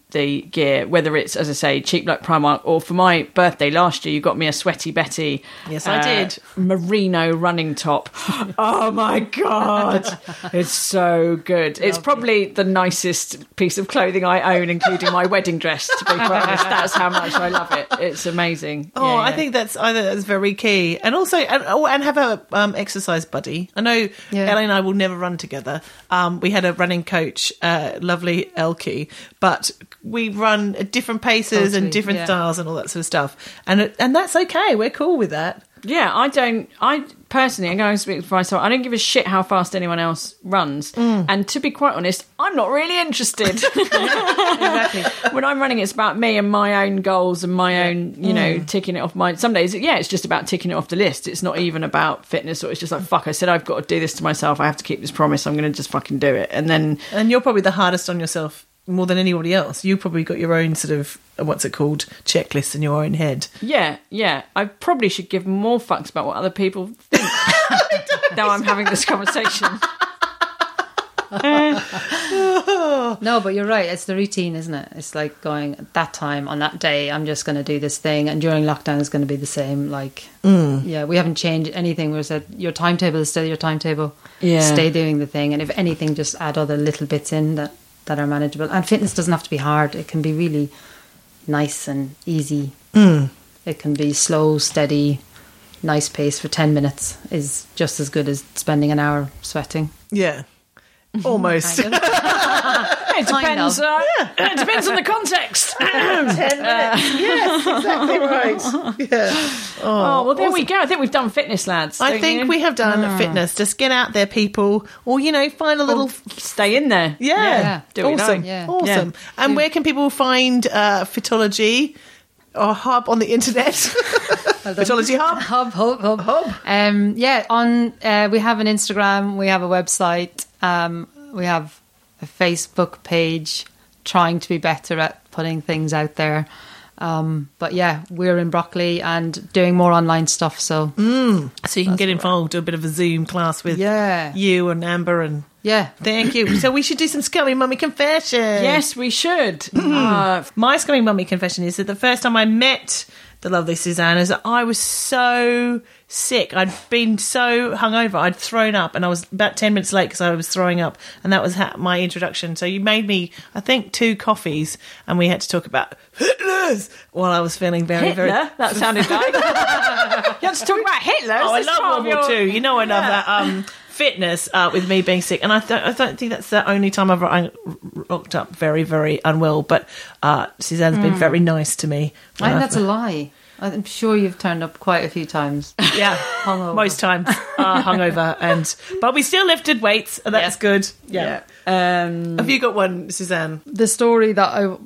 the gear, whether it's, as I say, cheap like Primark, or for my birthday last year, you got me a Sweaty Betty. Yes, I did. Merino running top. Oh my God. It's so good. It's probably the nicest piece of clothing I own, including my wedding dress, to be quite honest. That's how much I love it. It's amazing. Oh, I think that's very key. And also, and have a exercise buddy. I know Ellie and I will never run together. We had a running coach, lovely Elkie, but we run at different paces and different styles and all that sort of stuff. And that's okay. We're cool with that. Yeah, I personally, I'm going to speak for myself, I don't give a shit how fast anyone else runs. And to be quite honest, I'm not really interested. Exactly. When I'm running, it's about me and my own goals and my own, ticking it off some days, it's just about ticking it off the list. It's not even about fitness, or it's just like, fuck, I said I've got to do this to myself. I have to keep this promise. I'm going to just fucking do it. And you're probably the hardest on yourself more than anybody else. You probably got your own sort of, what's it called, checklist in your own head. Yeah. I probably should give more fucks about what other people think. Now I'm having this conversation. No, but you're right. It's the routine, isn't it? It's like going at that time on that day, I'm just going to do this thing, and during lockdown is going to be the same. Like, yeah, we haven't changed anything. We said your timetable is still your timetable. Yeah, stay doing the thing, and if anything, just add other little bits in that are manageable. And fitness doesn't have to be hard. It can be really nice and easy. It can be slow, steady, nice pace for 10 minutes is just as good as spending an hour sweating. Yeah. Almost. It depends. It depends on the context. 10 minutes. Yes, exactly right. Yeah. Oh, well, there we go. I think we've done fitness, lads. I think we have done fitness. Just get out there, people. Or, find a little... stay in there. Yeah. Do it awesome. Yeah. Awesome. Yeah. And where can people find Fitology or Hub on the internet? Fitology Hub? Hub. We have an Instagram. We have a website. We have a Facebook page, trying to be better at putting things out there. But yeah, we're in Broccoli and doing more online stuff. So you can get involved, do a bit of a Zoom class with you and Amber and... Yeah. Thank you. So we should do some Scummy Mummy confession. Yes, we should. My Scummy Mummy confession is that the first time I met the lovely Suzanne is that I was so sick. I'd been so hungover. I'd thrown up, and I was about 10 minutes late because I was throwing up, and that was my introduction. So you made me, I think, 2 coffees, and we had to talk about Hitlers while I was feeling very, Hitler? very... That sounded like... You had to talk about Hitler? Oh, I love World War II. I love that... fitness with me being sick, and I don't think that's the only time I've rocked up very, very unwell, but Suzanne's been very nice to me. I think that's a lie. I'm sure you've turned up quite a few times. Yeah, hungover. Most times hungover, but we still lifted weights, and that's good. Yeah. Have you got one, Suzanne? The story that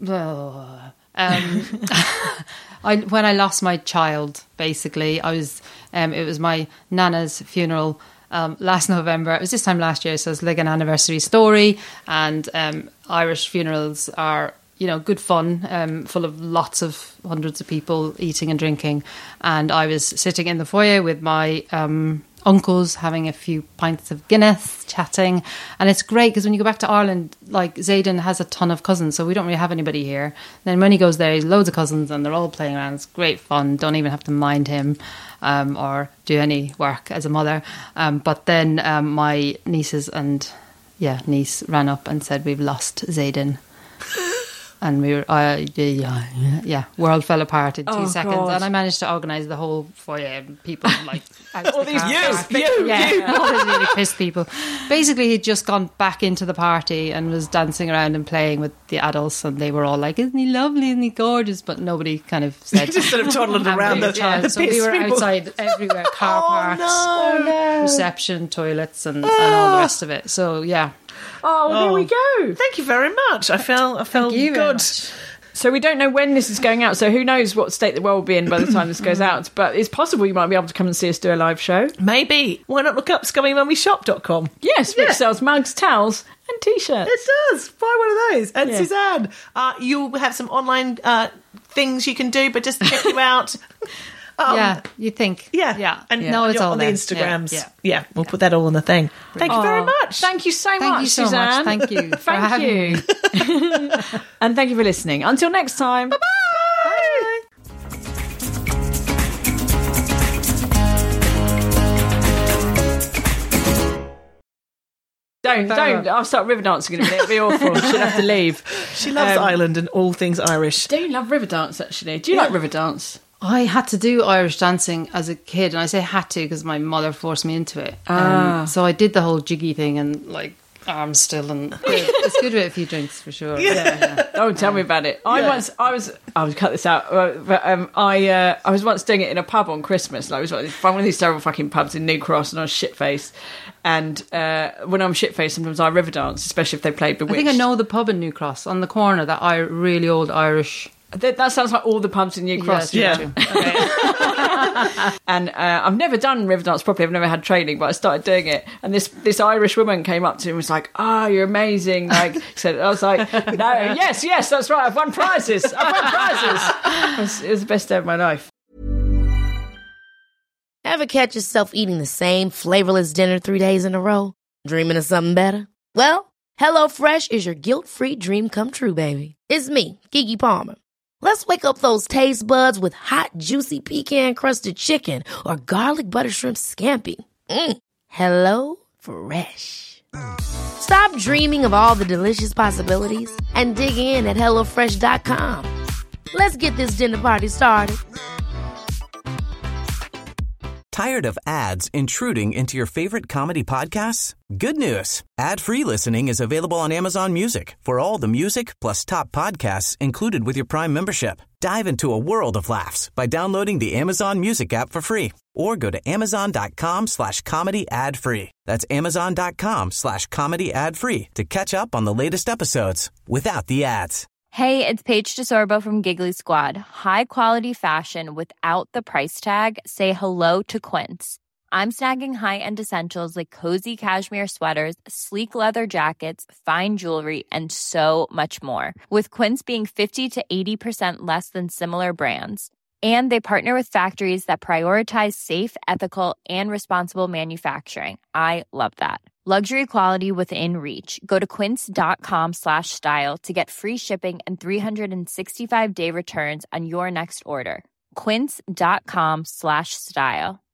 when I lost my child, basically, I was it was my nana's funeral last November. It was this time last year, so it's like an anniversary story. And Irish funerals are, good fun, full of lots of hundreds of people eating and drinking. And I was sitting in the foyer with my uncles having a few pints of Guinness, chatting. And it's great because when you go back to Ireland, like Zayden has a ton of cousins, so we don't really have anybody here. Then when he goes there, he's loads of cousins and they're all playing around. It's great fun. Don't even have to mind him or do any work as a mother. But then my nieces and niece ran up and said, "We've lost Zayden." And we were, world fell apart in 2 seconds. God. And I managed to organise the whole foyer, people like out all the these car. you. All these really pissed people. Basically, he'd just gone back into the party and was dancing around and playing with the adults, and they were all like, "Isn't he lovely? Isn't he gorgeous?" But nobody kind of said. Just sort of toddled around the so we were people. outside everywhere, car parks, reception, toilets, and all the rest of it. So yeah. Oh, well, there we go. Thank you very much. I felt good. So we don't know when this is going out, so who knows what state the world will be in by the time this goes out. But it's possible you might be able to come and see us do a live show. Maybe. Why not look up scummymummyshop.com? Yes, which sells mugs, towels and T-shirts. It does. Buy one of those. And Suzanne, you'll have some online things you can do, but just check you out Yeah, you think. Yeah. And no, it's all on the there. Instagrams. Yeah, we'll put that all on the thing. Thank you very much. Thank you so much, Thank you so Suzanne. much. Thank you. Thank you. And thank you for listening. Until next time. Bye-bye. Don't. I'll start river dancing in a minute. It'll be awful. She'll have to leave. She loves Ireland and all things Irish. Do you love river dance, actually? Do you like river dance? I had to do Irish dancing as a kid, and I say had to because my mother forced me into it. So I did the whole jiggy thing and like arms still, and it's good with a few drinks for sure. Yeah. Don't tell me about it. I would cut this out. But I was once doing it in a pub on Christmas. Like, it was like one of these terrible fucking pubs in New Cross, and I was shit-faced. And when I'm shit-faced, sometimes I river dance, especially if they play Bewitched. I think I know the pub in New Cross on the corner, that really old Irish. That sounds like all the pubs in New Cross. Yeah. Okay. And I've never done river dance properly. I've never had training, but I started doing it. And this Irish woman came up to me and was like, "Oh, you're amazing!" Like, said, I was like, "No, yes, that's right. I've won prizes. It was the best day of my life." Ever catch yourself eating the same flavorless dinner 3 days in a row? Dreaming of something better? Well, HelloFresh is your guilt-free dream come true, baby. It's me, Keke Palmer. Let's wake up those taste buds with hot, juicy pecan-crusted chicken or garlic butter shrimp scampi. Hello Fresh. Stop dreaming of all the delicious possibilities and dig in at HelloFresh.com. Let's get this dinner party started. Tired of ads intruding into your favorite comedy podcasts? Good news. Ad-free listening is available on Amazon Music for all the music plus top podcasts included with your Prime membership. Dive into a world of laughs by downloading the Amazon Music app for free or go to amazon.com/comedy ad-free. That's amazon.com/comedy ad-free to catch up on the latest episodes without the ads. Hey, it's Paige DeSorbo from Giggly Squad. High quality fashion without the price tag. Say hello to Quince. I'm snagging high-end essentials like cozy cashmere sweaters, sleek leather jackets, fine jewelry, and so much more. With Quince being 50 to 80% less than similar brands. And they partner with factories that prioritize safe, ethical, and responsible manufacturing. I love that. Luxury quality within reach. Go to quince.com/style to get free shipping and 365-day returns on your next order. Quince.com/style.